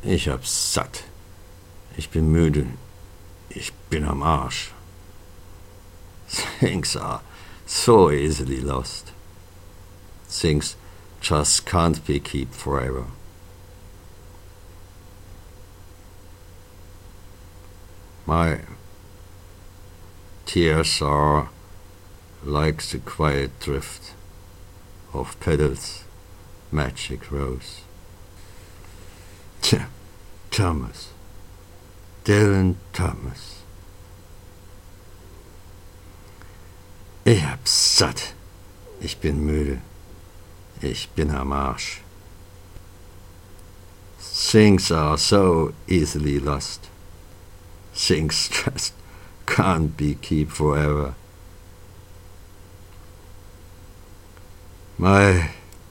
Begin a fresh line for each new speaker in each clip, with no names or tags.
Ich hab's satt. Ich bin müde. Ich bin am Arsch. Things are so easily lost. Things just can't be kept forever. My tears are like the quiet drift of petals, magic rose. Tja, Thomas. Dylan Thomas. Ich hab's satt. Ich bin müde. Ich bin am Arsch. Things are so easily lost. Things just can't be kept forever. My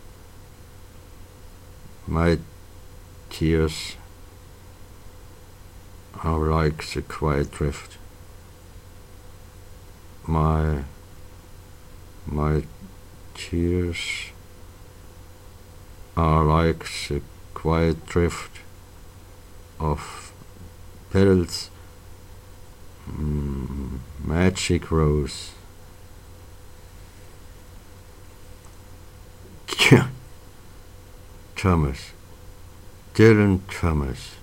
tears are like the quiet drift. My tears are like the quiet drift of petals, magic rose. Thomas, Dylan Thomas.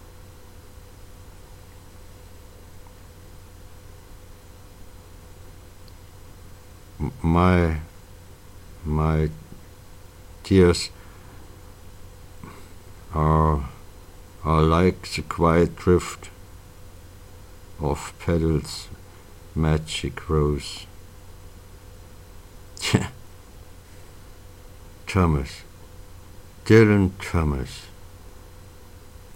My tears are like the quiet drift of petals, magic rose. Thomas, Dylan Thomas.